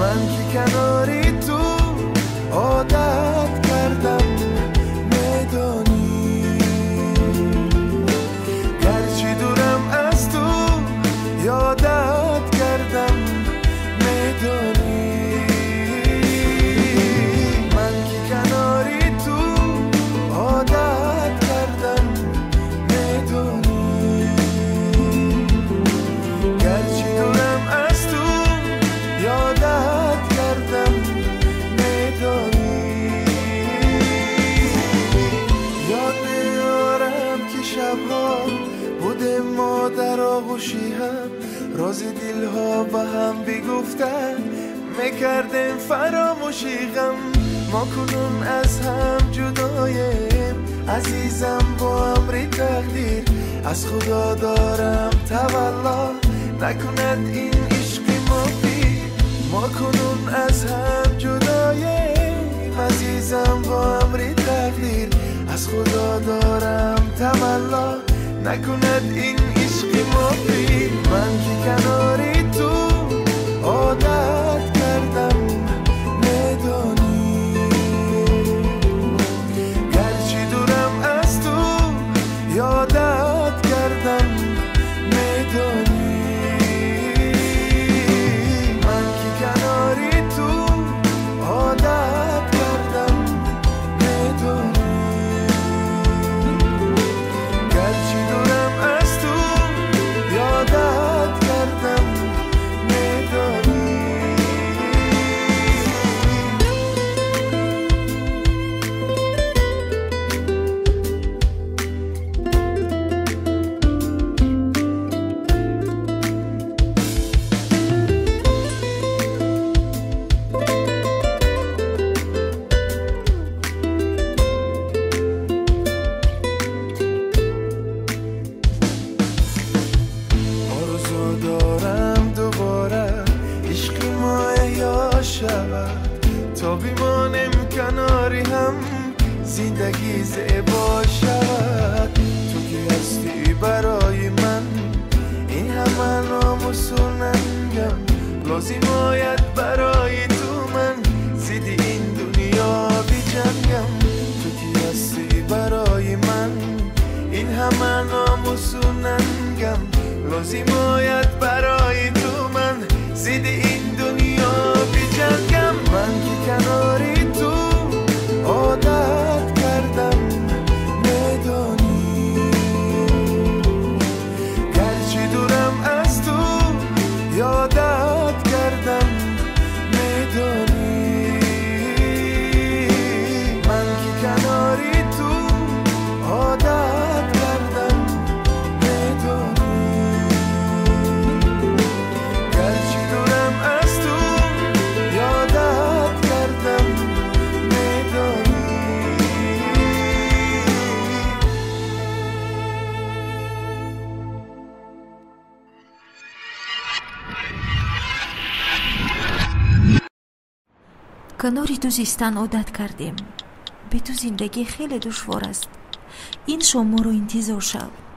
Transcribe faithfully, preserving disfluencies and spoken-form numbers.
من که کناری تو عادت کردم میدونی، گرچه دورم از تو یادت کردم میدونی، من که کناری تو عادت کردم میدونی، گرچه دورم از تو یادت کردم میدونی. یاد میارم که شبها بودیم ما در آغوشی هم، راز دلها با هم بگفتن میکردیم فراموشی غم. ما کنون از هم جداییم عزیزم با امر تقدیر، از خدا دارم تولا نکند این عشق ما پیر. ما کنون از هم جداییم عزیزم با امر تقدیر، از خدا دارم تولا نکند این عشق ما پیر. من که کناری تو عادت کردم میدونی، گرچه دورم از تو یادت کردم میدونی، من که کناری تو عادت کردم میدونی، گرچه دورم از تو یادت کردم میدونی. آرزو دارم دوباره عشق ما احیا شود، تا بیمانیم کناری هم زندگی زیبا شود. تو که هستی برای من این همه ناموس و ننگم، لازم آید برای تو من زید این دنیا بجنگم. تو که هستی برای من این همه ناموس و ننگم، لازم آید برای تو من زید این دنیا بجنگم. من که کناری تو عادت کردم میدونی، گرچه دورم از تو یادت کردم میدونی، من که کناری تو عادت کردم میدونی، گرچه دورم از تو یادت کردم میدونی. کناری تو زیستن عادت کردیم، به تو زندگی خیلی دشوار است. این شما رو انتظار شد.